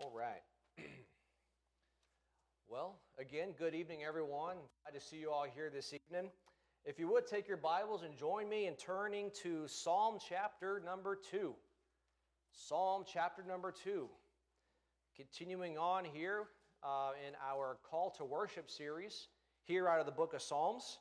All right. Well, again, good evening, everyone. Glad to see you all here this evening. If you would, take your Bibles and join me in turning to Psalm chapter number 2. Psalm chapter number 2. Continuing on here in our Call to Worship series, here out of the book of Psalms.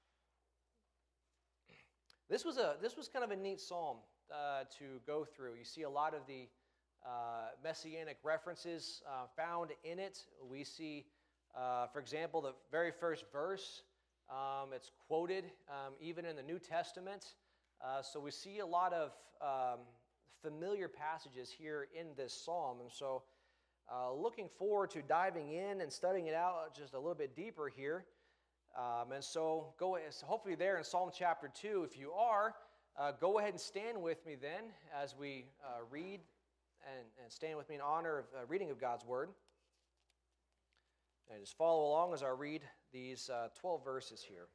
This was kind of a neat psalm to go through. You see a lot of the messianic references found in it. We see, for example, the very first verse. It's quoted even in the New Testament. So we see a lot of familiar passages here in this psalm. And so looking forward to diving in and studying it out just a little bit deeper here. And so hopefully there in Psalm chapter 2, if you are, go ahead and stand with me then as we read and stand with me in honor of reading of God's Word. And just follow along as I read these 12 verses here.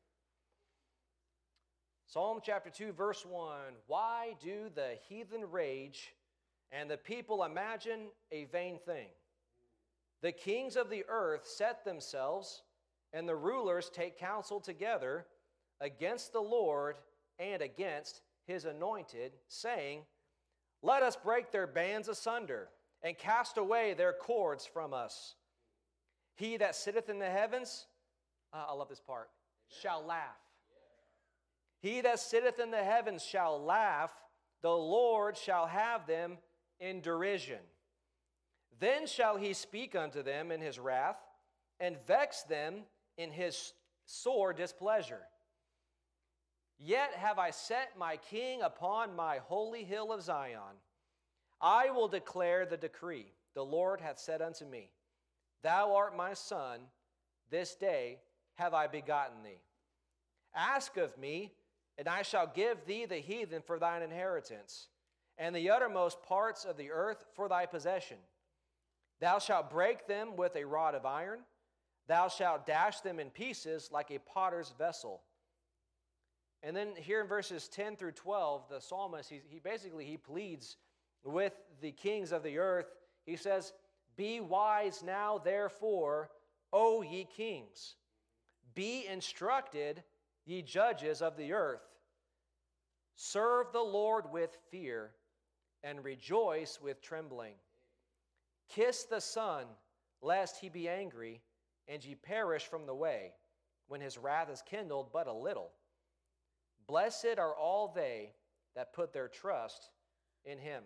Psalm chapter 2, verse 1. Why do the heathen rage and the people imagine a vain thing? The kings of the earth set themselves, and the rulers take counsel together against the Lord and against his anointed, saying, let us break their bands asunder and cast away their cords from us. He that sitteth in the heavens, I love this part, shall laugh. He that sitteth in the heavens shall laugh, the Lord shall have them in derision. Then shall he speak unto them in his wrath, and vex them in his sore displeasure. Yet have I set my king upon my holy hill of Zion. I will declare the decree. The Lord hath said unto me, thou art my son, this day have I begotten thee. Ask of me, and I shall give thee the heathen for thine inheritance, and the uttermost parts of the earth for thy possession. Thou shalt break them with a rod of iron. Thou shalt dash them in pieces like a potter's vessel. And then here in verses 10 through 12, the psalmist, he pleads with the kings of the earth. He says, be wise now, therefore, O ye kings. Be instructed, ye judges of the earth. Serve the Lord with fear, and rejoice with trembling. Kiss the Son, lest he be angry, and ye perish from the way, when his wrath is kindled but a little. Blessed are all they that put their trust in him.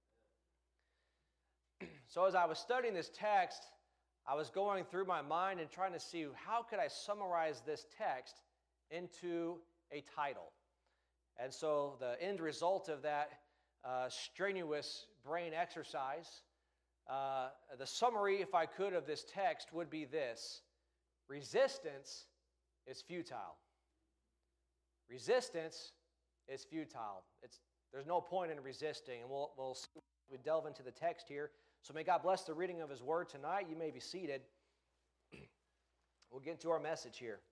So as I was studying this text, I was going through my mind and trying to see how could I summarize this text into a title. And so the end result of that strenuous brain exercise, the summary, if I could, of this text would be this: resistance is futile. Resistance is futile. There's no point in resisting, and we'll see as we delve into the text here. So may God bless the reading of His Word tonight. You may be seated. We'll get into our message here.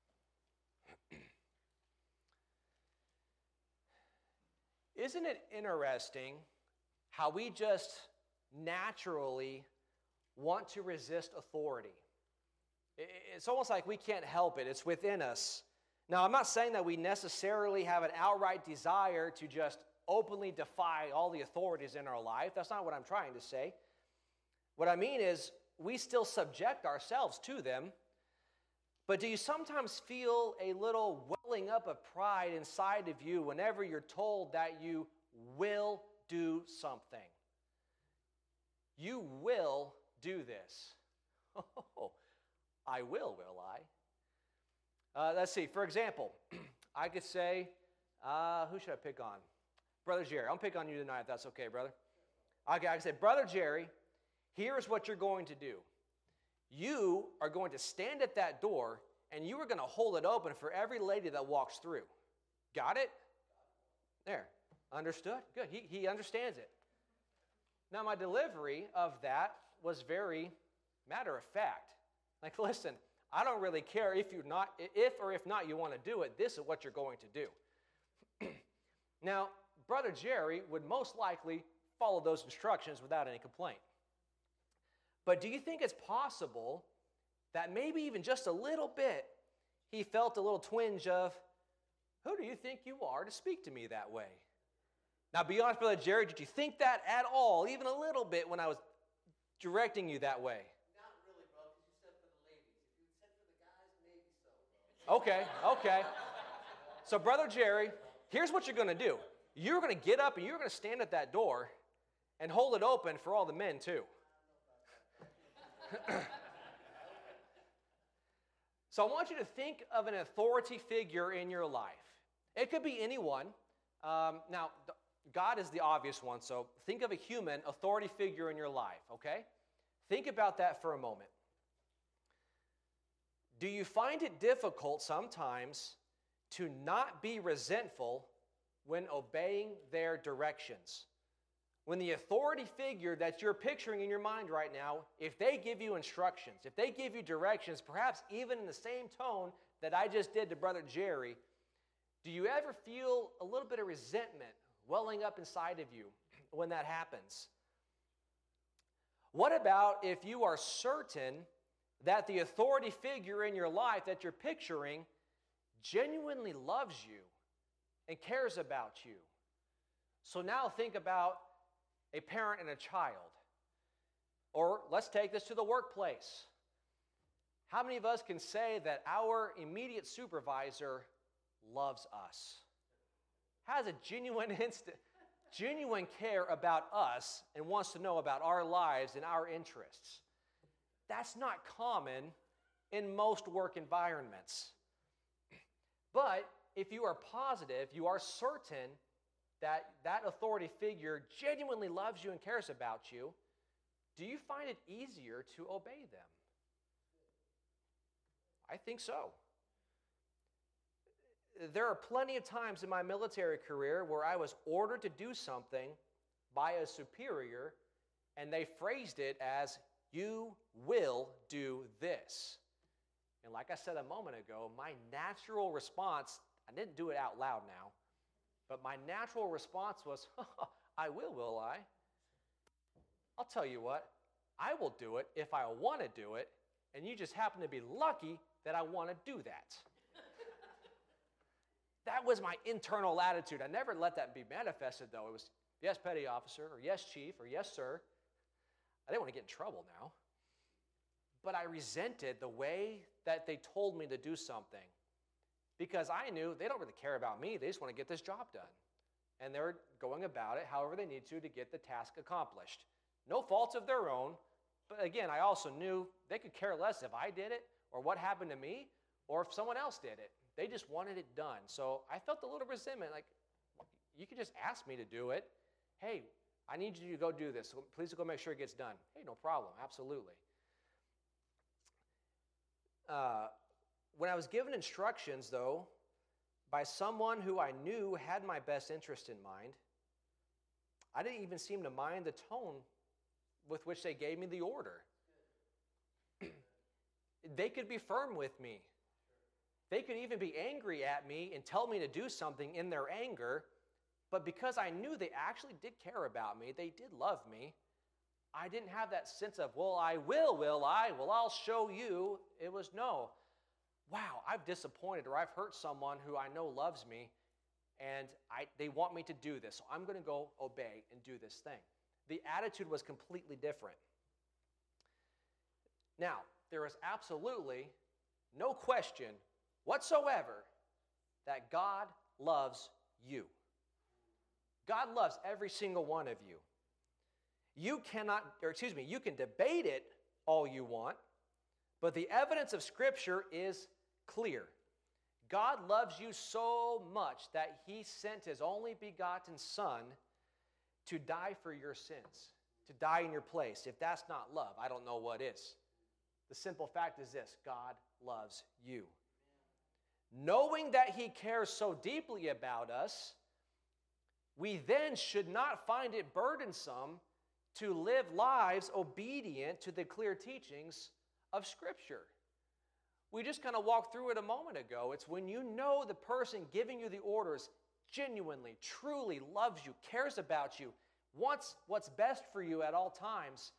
Isn't it interesting how we just naturally want to resist authority? It's almost like we can't help it. It's within us. Now, I'm not saying that we necessarily have an outright desire to just openly defy all the authorities in our life. That's not what I'm trying to say. What I mean is we still subject ourselves to them, but do you sometimes feel a little welling up of pride inside of you whenever you're told that you will do something? You will do this. Oh, I will I? Let's see. For example, I could say, who should I pick on? Brother Jerry. I'll pick on you tonight if that's okay, brother. Okay, I can say, Brother Jerry, here's what you're going to do. You are going to stand at that door, and you are going to hold it open for every lady that walks through. Got it? There. Understood? Good. He understands it. Now, my delivery of that was very matter of fact. Like, listen, I don't really care if or if not you want to do it. This is what you're going to do. Now, Brother Jerry would most likely follow those instructions without any complaint. But do you think it's possible that maybe even just a little bit he felt a little twinge of, who do you think you are to speak to me that way? Now, be honest, Brother Jerry, did you think that at all, even a little bit, when I was directing you that way? Not really, bro, because you said for the ladies. If you said for the guys, maybe so, bro. Okay. So, Brother Jerry, here's what you're going to do. You're going to get up and you're going to stand at that door and hold it open for all the men, too. So I want you to think of an authority figure in your life. It could be anyone. Now, God is the obvious one, so think of a human authority figure in your life, okay? Think about that for a moment. Do you find it difficult sometimes to not be resentful when obeying their directions? When the authority figure that you're picturing in your mind right now, if they give you instructions, if they give you directions, perhaps even in the same tone that I just did to Brother Jerry, do you ever feel a little bit of resentment welling up inside of you when that happens? What about if you are certain that the authority figure in your life that you're picturing genuinely loves you and cares about you? So now think about a parent and a child. Or let's take this to the workplace. How many of us can say that our immediate supervisor loves us? Has a genuine care about us and wants to know about our lives and our interests? That's not common in most work environments. But if you are positive, you are certain that authority figure genuinely loves you and cares about you, do you find it easier to obey them? I think so. There are plenty of times in my military career where I was ordered to do something by a superior, and they phrased it as, "You will do this." And like I said a moment ago, my natural response, I didn't do it out loud now, but my natural response was, I will I? I'll tell you what, I will do it if I want to do it, and you just happen to be lucky that I want to do that. That was my internal attitude. I never let that be manifested, though. It was, yes, petty officer, or yes, chief, or yes, sir. I didn't want to get in trouble now. But I resented the way that they told me to do something, because I knew they don't really care about me. They just want to get this job done. And they're going about it however they need to get the task accomplished. No faults of their own. But again, I also knew they could care less if I did it or what happened to me or if someone else did it. They just wanted it done. So I felt a little resentment, like, you could just ask me to do it. Hey, I need you to go do this. So please go make sure it gets done. Hey, no problem. Absolutely. When I was given instructions, though, by someone who I knew had my best interest in mind, I didn't even seem to mind the tone with which they gave me the order. They could be firm with me. They could even be angry at me and tell me to do something in their anger, but because I knew they actually did care about me, they did love me, I didn't have that sense of, well, I'll show you. It was no. Wow, I've disappointed or I've hurt someone who I know loves me, and they want me to do this, so I'm going to go obey and do this thing. The attitude was completely different. Now, there is absolutely no question whatsoever that God loves you. God loves every single one of you. You can debate it all you want, but the evidence of Scripture is clear. God loves you so much that He sent His only begotten Son to die for your sins, to die in your place. If that's not love, I don't know what is. The simple fact is this: God loves you. Knowing that He cares so deeply about us, we then should not find it burdensome to live lives obedient to the clear teachings of Scripture. We just kind of walked through it a moment ago. It's when you know the person giving you the orders genuinely, truly loves you, cares about you, wants what's best for you at all times,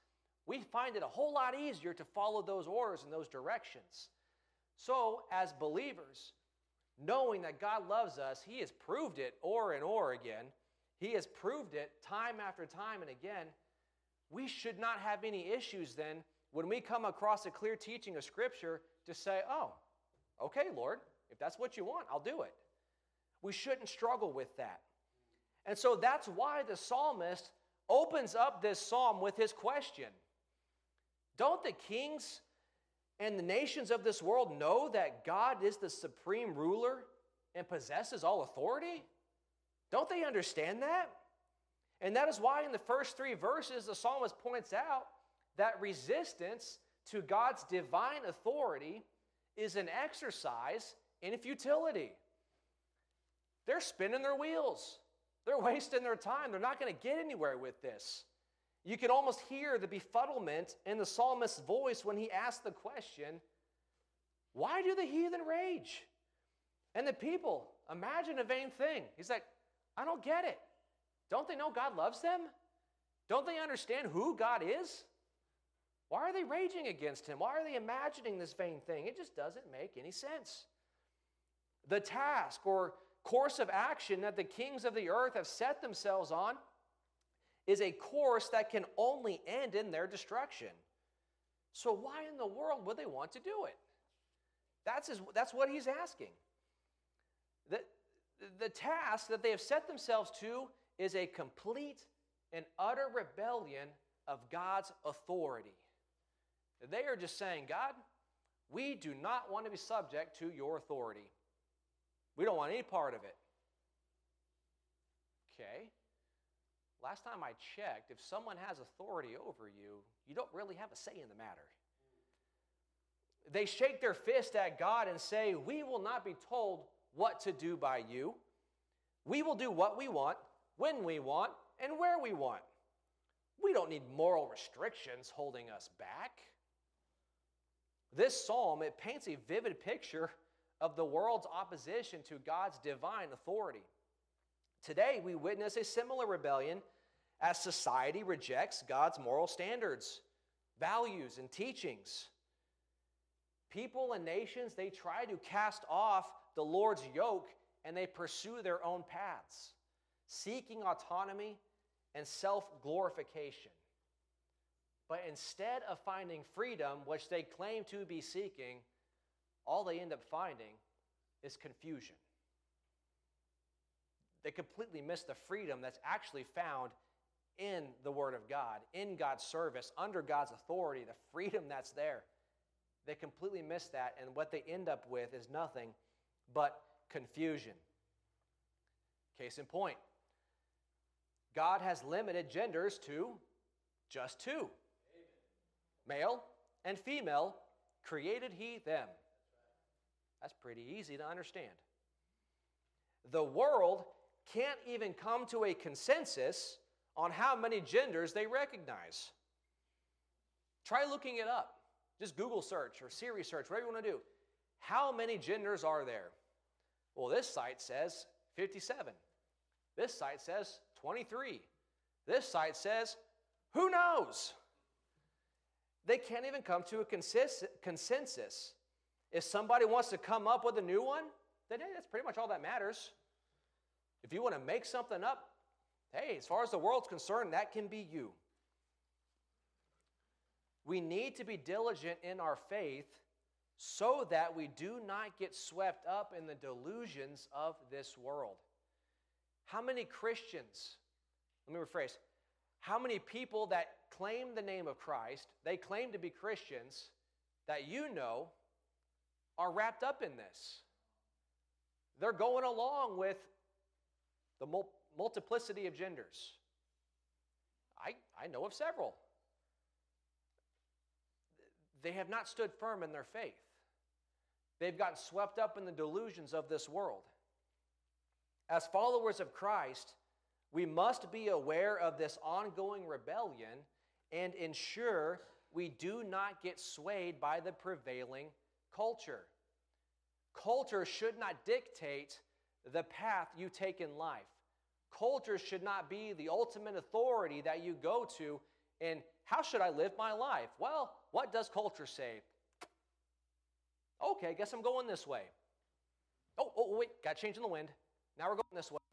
we find it a whole lot easier to follow those orders and those directions. So, as believers, knowing that God loves us, He has proved it o'er and o'er again. He has proved it time after time and again. We should not have any issues then when we come across a clear teaching of Scripture to say, oh, okay, Lord, if that's what you want, I'll do it. We shouldn't struggle with that. And so that's why the psalmist opens up this psalm with his question. Don't the kings and the nations of this world know that God is the supreme ruler and possesses all authority? Don't they understand that? And that is why in the first 3 verses, the psalmist points out that resistance to God's divine authority is an exercise in futility. They're spinning their wheels. They're wasting their time. They're not going to get anywhere with this. You can almost hear the befuddlement in the psalmist's voice when he asks the question, why do the heathen rage? And the people imagine a vain thing. He's like, I don't get it. Don't they know God loves them? Don't they understand who God is? Why are they raging against Him? Why are they imagining this vain thing? It just doesn't make any sense. The task or course of action that the kings of the earth have set themselves on is a course that can only end in their destruction. So why in the world would they want to do it? That's what he's asking. The task that they have set themselves to is a complete and utter rebellion of God's authority. They are just saying, God, we do not want to be subject to your authority. We don't want any part of it. Okay. Last time I checked, if someone has authority over you, you don't really have a say in the matter. They shake their fist at God and say, we will not be told what to do by you. We will do what we want, when we want, and where we want. We don't need moral restrictions holding us back. This psalm, it paints a vivid picture of the world's opposition to God's divine authority. Today, we witness a similar rebellion as society rejects God's moral standards, values, and teachings. People and nations, they try to cast off the Lord's yoke and they pursue their own paths, seeking autonomy and self-glorification. But instead of finding freedom, which they claim to be seeking, all they end up finding is confusion. They completely miss the freedom that's actually found in the Word of God, in God's service, under God's authority, the freedom that's there. They completely miss that, and what they end up with is nothing but confusion. Case in point, God has limited genders to just 2. Male and female created He them. That's pretty easy to understand. The world can't even come to a consensus on how many genders they recognize. Try looking it up. Just Google search or Siri search, whatever you want to do. How many genders are there? Well, this site says 57. This site says 23. This site says, who knows? They can't even come to a consensus. If somebody wants to come up with a new one, then hey, that's pretty much all that matters. If you want to make something up, hey, as far as the world's concerned, that can be you. We need to be diligent in our faith so that we do not get swept up in the delusions of this world. How many Christians, let me rephrase, how many people that claim the name of Christ, they claim to be Christians, that you know are wrapped up in this? They're going along with the multiplicity of genders. I know of several. They have not stood firm in their faith. They've gotten swept up in the delusions of this world. As followers of Christ, we must be aware of this ongoing rebellion and ensure we do not get swayed by the prevailing culture. Culture should not dictate the path you take in life. Culture should not be the ultimate authority that you go to And how should I live my life? Well, what does culture say? Okay, I guess I'm going this way. Oh, wait, got change in the wind. Now we're going this way.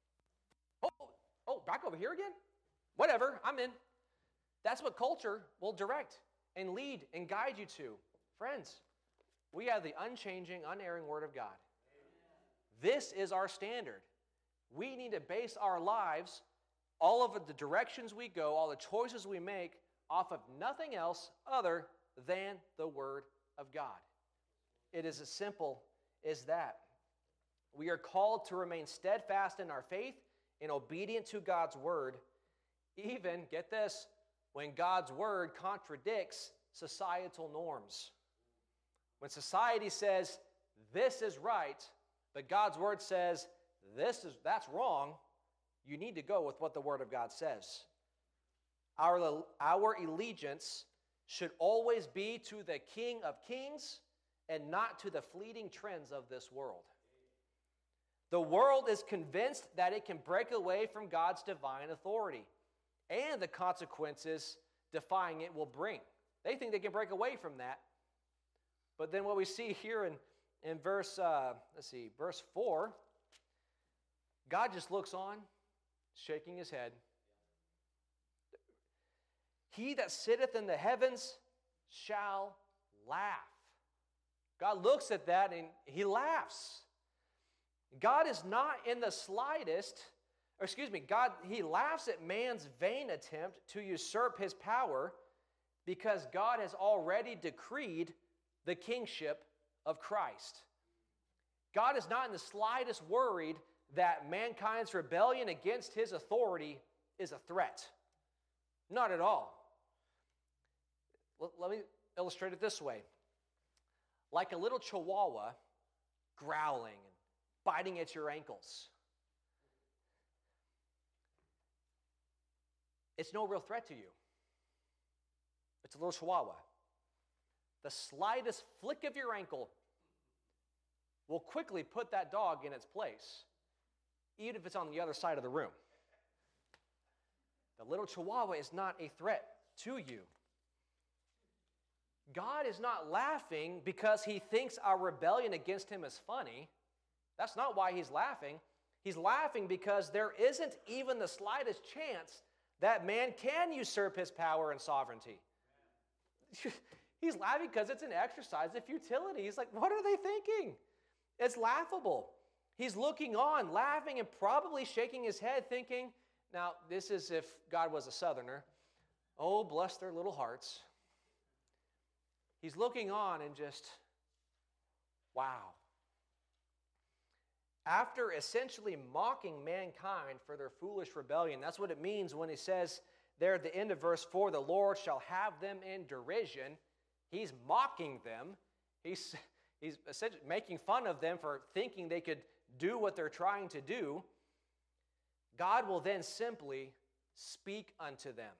Oh, back over here again? Whatever, I'm in. That's what culture will direct and lead and guide you to. Friends, we have the unchanging, unerring Word of God. This is our standard. We need to base our lives, all of the directions we go, all the choices we make, off of nothing else other than the Word of God. It is as simple as that. We are called to remain steadfast in our faith and obedient to God's Word, even, get this, when God's Word contradicts societal norms. When society says, this is right, but God's Word says, that's wrong, you need to go with what the Word of God says. Our allegiance should always be to the King of Kings and not to the fleeting trends of this world. The world is convinced that it can break away from God's divine authority and the consequences defying it will bring. They think they can break away from that. But then what we see here in verse 4, God just looks on, shaking his head. He that sitteth in the heavens shall laugh. God looks at that and he laughs. God is not in the slightest, he laughs at man's vain attempt to usurp his power because God has already decreed the kingship of Christ. God is not in the slightest worried that mankind's rebellion against his authority is a threat. Not at all. Let me illustrate it this way. Like a little chihuahua growling and biting at your ankles. It's no real threat to you. It's a little chihuahua. The slightest flick of your ankle will quickly put that dog in its place, even if it's on the other side of the room. The little chihuahua is not a threat to you. God is not laughing because he thinks our rebellion against him is funny. That's not why he's laughing. He's laughing because there isn't even the slightest chance that man can usurp his power and sovereignty. He's laughing because it's an exercise of futility. He's like, what are they thinking? It's laughable. He's looking on, laughing and probably shaking his head thinking, now this is if God was a southerner, oh, bless their little hearts. He's looking on and just, wow. After essentially mocking mankind for their foolish rebellion, that's what it means when he says there at the end of verse 4, the Lord shall have them in derision. He's mocking them. He's essentially making fun of them for thinking they could do what they're trying to do. God will then simply speak unto them.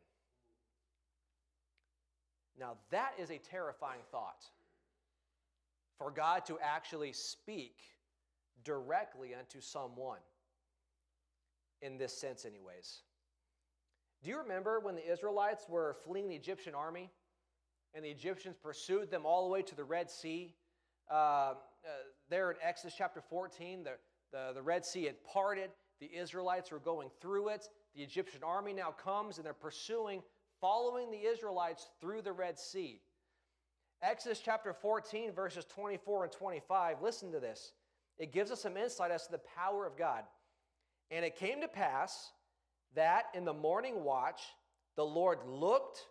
Now that is a terrifying thought, for God to actually speak directly unto someone, in this sense anyways. Do you remember when the Israelites were fleeing the Egyptian army and the Egyptians pursued them all the way to the Red Sea? There in Exodus chapter 14, the Red Sea had parted. The Israelites were going through it. The Egyptian army now comes and they're pursuing, following the Israelites through the Red Sea. Exodus chapter 14, verses 24 and 25, listen to this. It gives us some insight as to the power of God. And it came to pass that in the morning watch, the Lord looked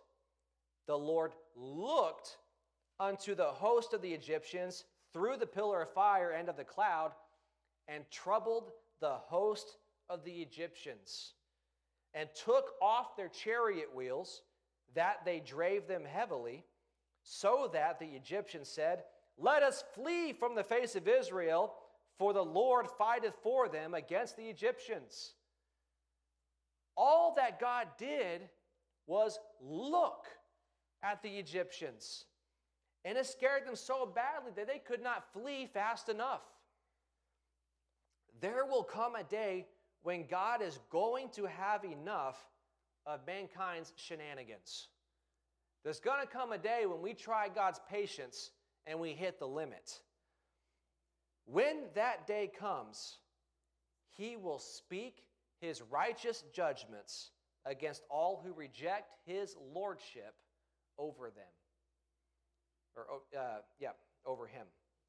unto the host of the Egyptians through the pillar of fire and of the cloud, and troubled the host of the Egyptians, and took off their chariot wheels, that they drave them heavily, so that the Egyptians said, let us flee from the face of Israel, for the Lord fighteth for them against the Egyptians. All that God did was look at the Egyptians. And it scared them so badly that they could not flee fast enough. There will come a day when God is going to have enough of mankind's shenanigans. There's going to come a day when we try God's patience and we hit the limit. When that day comes, He will speak His righteous judgments against all who reject His lordship over them. Over Him.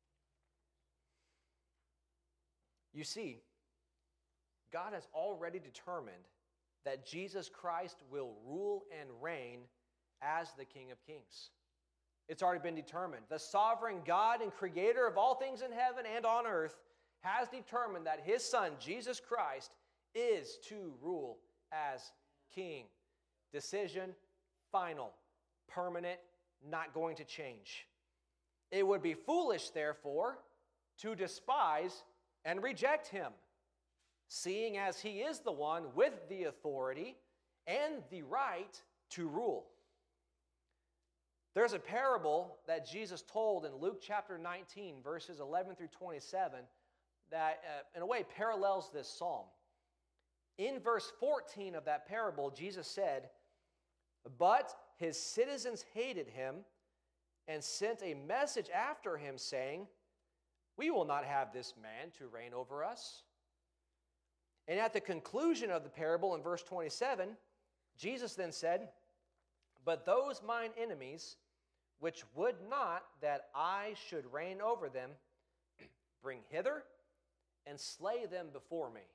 You see, God has already determined that Jesus Christ will rule and reign as the King of Kings. It's already been determined. The sovereign God and creator of all things in heaven and on earth has determined that His Son, Jesus Christ, is to rule as King. Decision, final, permanent, not going to change. It would be foolish, therefore, to despise and reject Him, seeing as He is the one with the authority and the right to rule. There's a parable that Jesus told in Luke chapter 19, verses 11 through 27, that in a way parallels this psalm. In verse 14 of that parable, Jesus said, "But His citizens hated Him and sent a message after Him, saying, 'We will not have this man to reign over us.'" And at the conclusion of the parable in verse 27, Jesus then said, "But those mine enemies, which would not that I should reign over them, bring hither and slay them before me."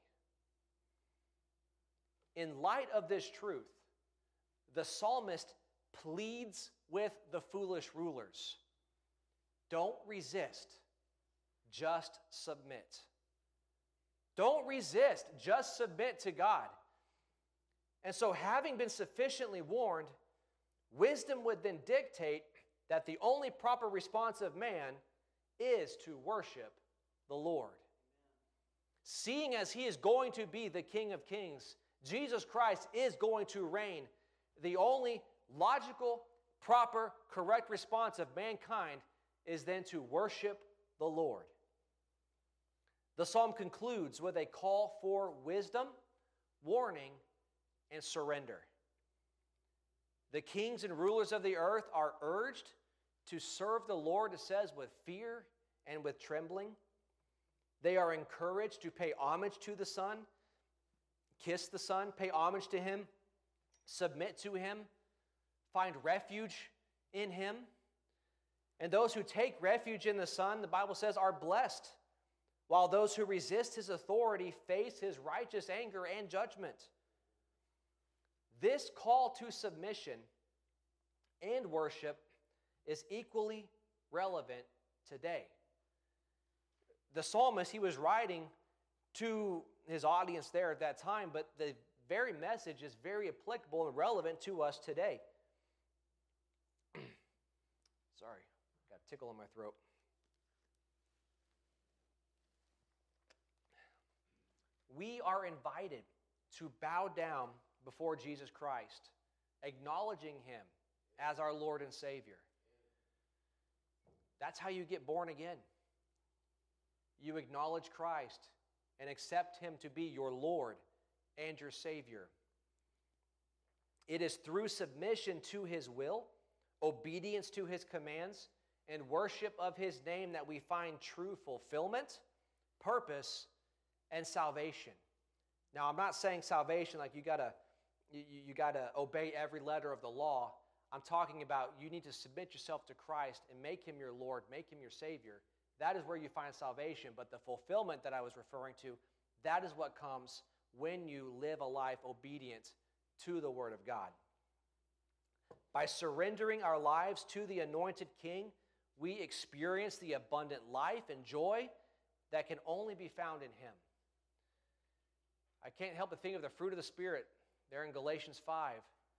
In light of this truth, the psalmist pleads with the foolish rulers. Don't resist, just submit. Don't resist, just submit to God. And so, having been sufficiently warned, wisdom would then dictate that the only proper response of man is to worship the Lord. Seeing as He is going to be the King of Kings, Jesus Christ is going to reign. The only logical, proper, correct response of mankind is then to worship the Lord. The psalm concludes with a call for wisdom, warning, and surrender. The kings and rulers of the earth are urged to serve the Lord, it says, with fear and with trembling. They are encouraged to pay homage to the Son, kiss the Son, pay homage to Him, submit to Him, find refuge in Him. And those who take refuge in the Son, the Bible says, are blessed, while those who resist His authority face His righteous anger and judgment. This call to submission and worship is equally relevant today. The psalmist, he was writing to his audience there at that time, but the very message is very applicable and relevant to us today. Sorry, got a tickle in my throat. We are invited to bow down before Jesus Christ, acknowledging Him as our Lord and Savior. That's how you get born again. You acknowledge Christ and accept Him to be your Lord and your Savior. It is through submission to His will, obedience to His commands, and worship of His name that we find true fulfillment, purpose, and salvation. Now, I'm not saying salvation like you gotta obey every letter of the law. I'm talking about you need to submit yourself to Christ and make Him your Lord, make Him your Savior. That is where you find salvation. But the fulfillment that I was referring to, that is what comes when you live a life obedient to the Word of God. By surrendering our lives to the anointed King, we experience the abundant life and joy that can only be found in Him. I can't help but think of the fruit of the Spirit there in Galatians 5.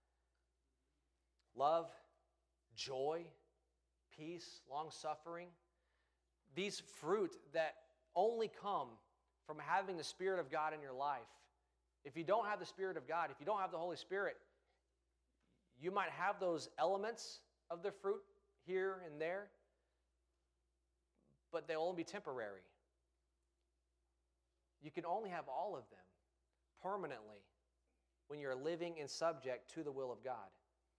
Love, joy, peace, long-suffering. These fruit that only come from having the Spirit of God in your life. If you don't have the Spirit of God, if you don't have the Holy Spirit, you might have those elements of the fruit here and there, but they'll only be temporary. You can only have all of them permanently when you're living in subject to the will of God.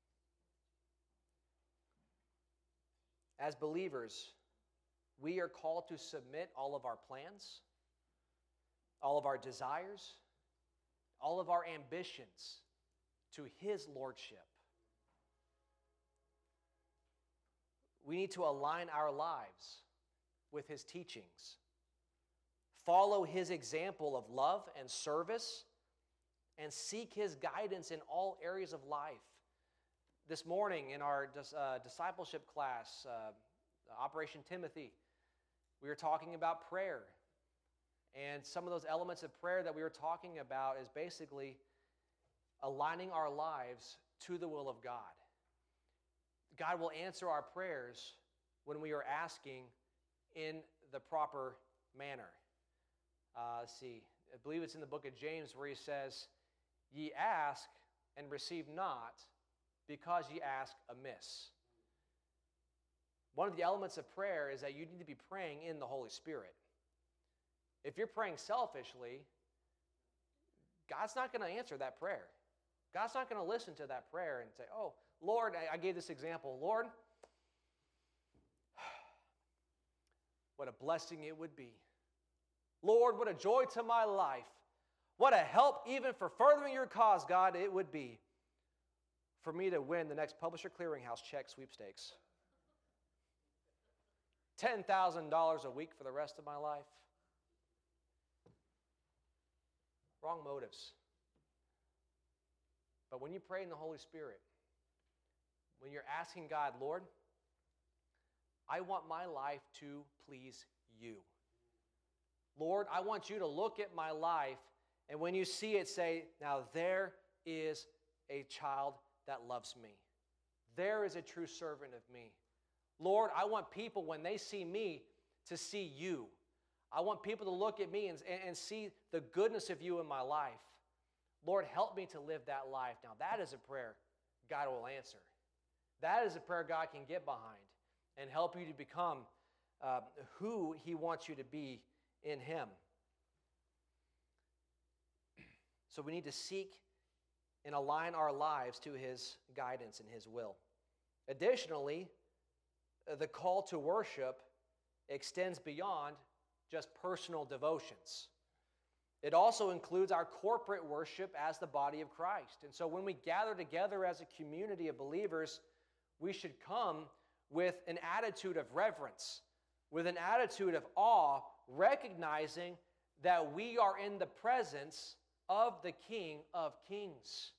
As believers, we are called to submit all of our plans, all of our desires, all of our ambitions to His lordship. We need to align our lives with His teachings, follow His example of love and service, and seek His guidance in all areas of life. This morning in our discipleship class, Operation Timothy, we were talking about prayer. And some of those elements of prayer that we were talking about is basically aligning our lives to the will of God. God will answer our prayers when we are asking in the proper manner. Let's see. I believe it's in the book of James where he says, "Ye ask and receive not, because ye ask amiss." One of the elements of prayer is that you need to be praying in the Holy Spirit. If you're praying selfishly, God's not going to answer that prayer. God's not going to listen to that prayer and say, "Oh, Lord," I gave this example, "Lord, what a blessing it would be. Lord, what a joy to my life. What a help even for furthering your cause, God, it would be for me to win the next Publisher Clearinghouse check sweepstakes. $10,000 a week for the rest of my life." Wrong motives. But when you pray in the Holy Spirit, when you're asking God, "Lord, I want my life to please you. Lord, I want you to look at my life, and when you see it, say, now there is a child that loves me. There is a true servant of me. Lord, I want people, when they see me, to see you. I want people to look at me and see the goodness of you in my life. Lord, help me to live that life." Now, that is a prayer God will answer. That is a prayer God can get behind and help you to become who He wants you to be in Him. So we need to seek and align our lives to His guidance and His will. Additionally, the call to worship extends beyond just personal devotions. It also includes our corporate worship as the body of Christ. And so when we gather together as a community of believers, we should come with an attitude of reverence, with an attitude of awe, recognizing that we are in the presence of the King of Kings.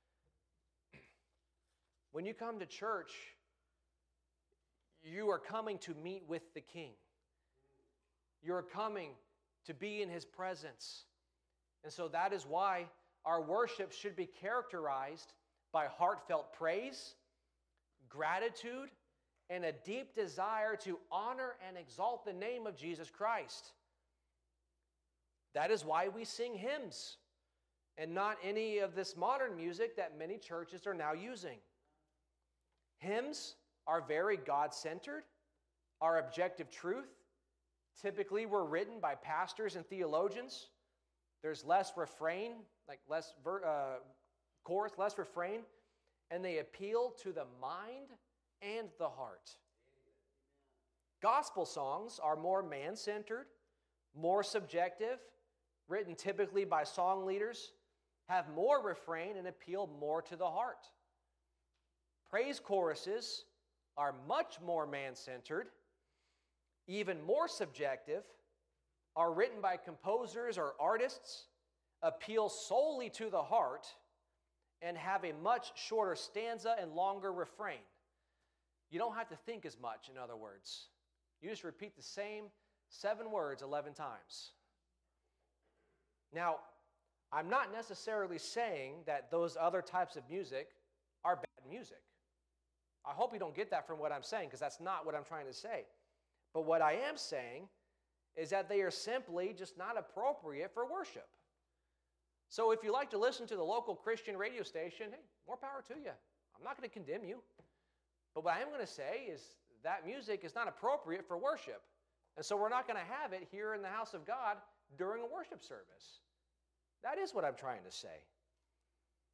When you come to church, you are coming to meet with the King. You are coming to be in His presence. And so that is why our worship should be characterized by heartfelt praise, gratitude, and a deep desire to honor and exalt the name of Jesus Christ. That is why we sing hymns and not any of this modern music that many churches are now using. Hymns are very God-centered, are objective truth. Typically, were written by pastors and theologians. There's less refrain, less chorus, less refrain, and they appeal to the mind and the heart. Gospel songs are more man-centered, more subjective, written typically by song leaders, have more refrain and appeal more to the heart. Praise choruses are much more man-centered, even more subjective, are written by composers or artists, appeal solely to the heart, and have a much shorter stanza and longer refrain. You don't have to think as much, in other words. You just repeat the same 7 words 11 times. Now, I'm not necessarily saying that those other types of music are bad music. I hope you don't get that from what I'm saying, because that's not what I'm trying to say. But what I am saying is that they are simply just not appropriate for worship. So if you like to listen to the local Christian radio station, hey, more power to you. I'm not going to condemn you. But what I am going to say is that music is not appropriate for worship. And so we're not going to have it here in the house of God during a worship service. That is what I'm trying to say.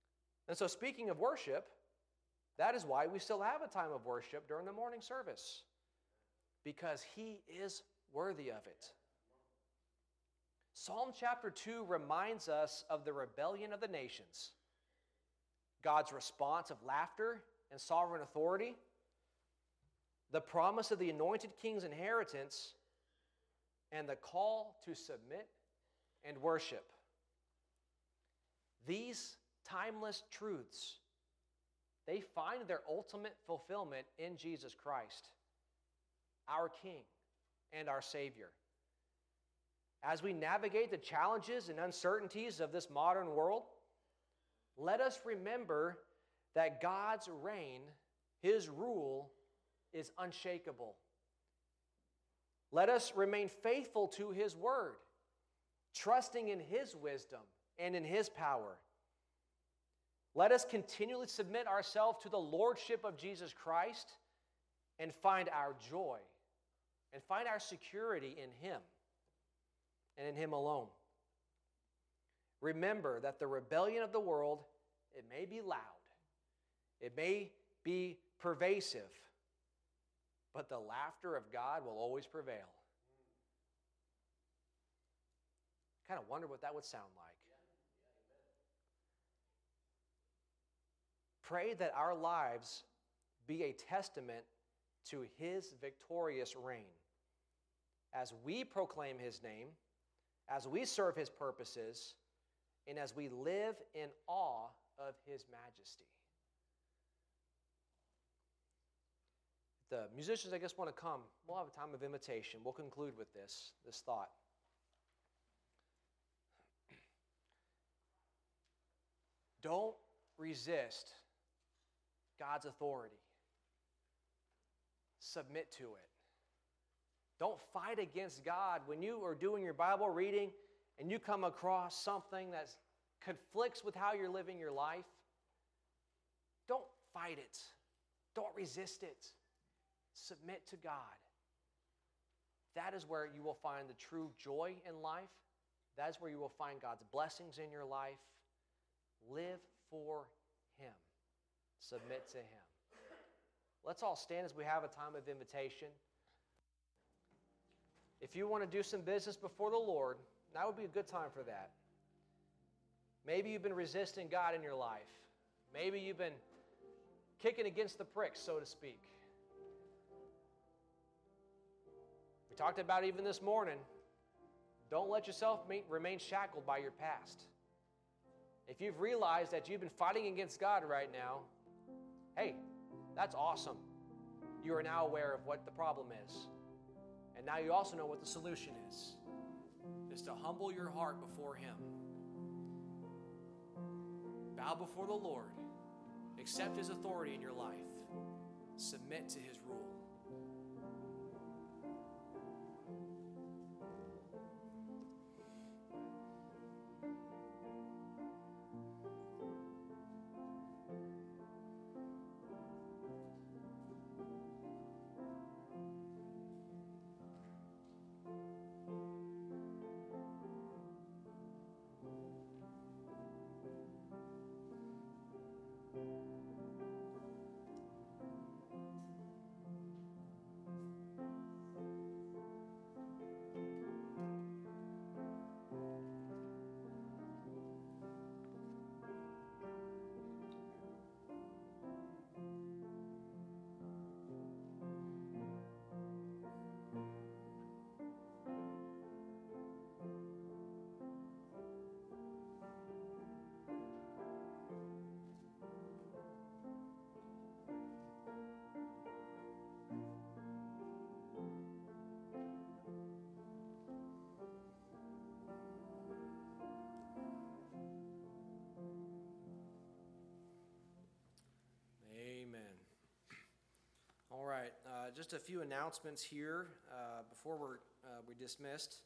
And so speaking of worship, that is why we still have a time of worship during the morning service, because he is worthy of it. Psalm chapter 2 reminds us of the rebellion of the nations, God's response of laughter and sovereign authority, the promise of the anointed king's inheritance, and the call to submit and worship. These timeless truths, they find their ultimate fulfillment in Jesus Christ, our King and our Savior. As we navigate the challenges and uncertainties of this modern world, let us remember that God's reign, his rule, is unshakable. Let us remain faithful to his word, trusting in his wisdom and in his power. Let us continually submit ourselves to the lordship of Jesus Christ and find our joy and find our security in him and in him alone. Remember that the rebellion of the world, it may be loud, it may be pervasive, but the laughter of God will always prevail. Kind of wonder what that would sound like. Pray that our lives be a testament to his victorious reign. As we proclaim his name, as we serve his purposes, and as we live in awe of his majesty. The musicians, I guess, want to come. We'll have a time of invitation. We'll conclude with this thought. Don't resist God's authority. Submit to it. Don't fight against God. When you are doing your Bible reading and you come across something that conflicts with how you're living your life, don't fight it. Don't resist it. Submit to God. That is where you will find the true joy in life. That is where you will find God's blessings in your life. Live for him. Submit to him. Let's all stand as we have a time of invitation. If you want to do some business before the Lord, now would be a good time for that. Maybe you've been resisting God in your life. Maybe you've been kicking against the pricks, so to speak. We talked about even this morning, don't let yourself remain shackled by your past. If you've realized that you've been fighting against God right now, hey, that's awesome. You are now aware of what the problem is. And now you also know what the solution is to humble your heart before him. Bow before the Lord. Accept his authority in your life. Submit to his rule. Just a few announcements here before we're dismissed.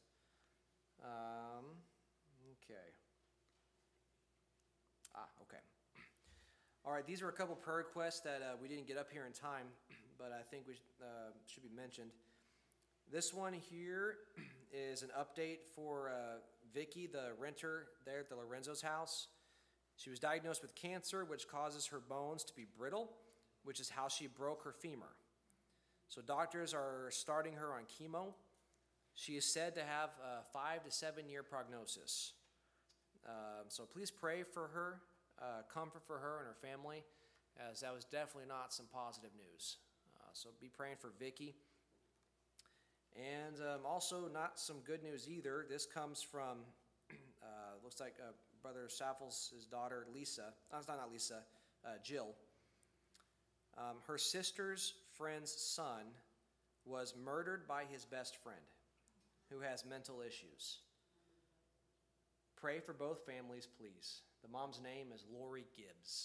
Okay. All right, these are a couple prayer requests that we didn't get up here in time, but I think we should be mentioned. This one here is an update for Vicky, the renter there at the Lorenzo's house. She was diagnosed with cancer, which causes her bones to be brittle, which is how she broke her femur. So doctors are starting her on chemo. She is said to have a 5 to 7 year prognosis. So please pray for her, comfort for her and her family, as that was definitely not some positive news. So be praying for Vicky. And also not some good news either. This comes from, looks like Brother Saffels' daughter, Lisa. Not Lisa, Jill. Her sister's friend's son was murdered by his best friend, who has mental issues. Pray for both families, please. The mom's name is Lori Gibbs.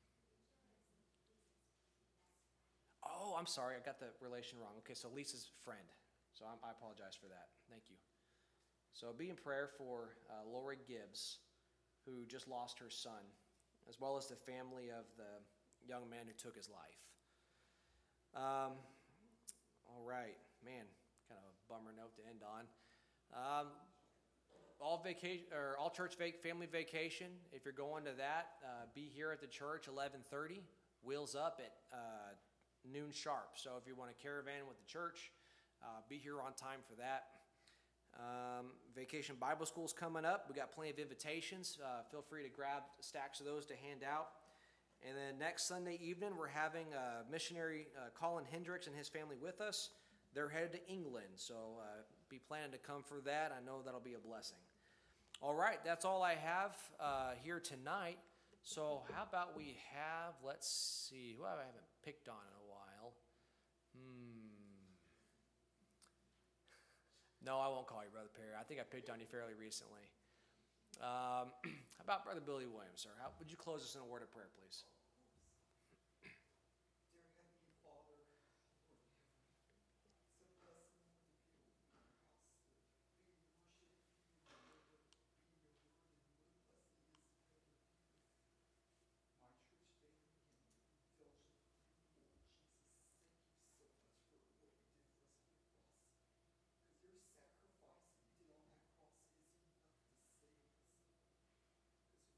Oh, I'm sorry, I got the relation wrong. Okay, so Lisa's friend. So I apologize for that. Thank you. So be in prayer for Lori Gibbs, who just lost her son, as well as the family of the young man who took his life. All right, man, kind of a bummer note to end on. All church family vacation. If you're going to that, be here at the church 11:30. Wheels up at noon sharp. So if you want to caravan with the church, be here on time for that. Vacation Bible School's coming up. We got plenty of invitations. Feel free to grab stacks of those to hand out. And then next Sunday evening, we're having missionary Colin Hendricks and his family with us. They're headed to England, so be planning to come for that. I know that'll be a blessing. All right, that's all I have here tonight. So how about we have, let's see, who I haven't picked on in a while. No, I won't call you Brother Perry. I think I picked on you fairly recently. How about Brother Billy Williams, sir? Would you close us in a word of prayer, please?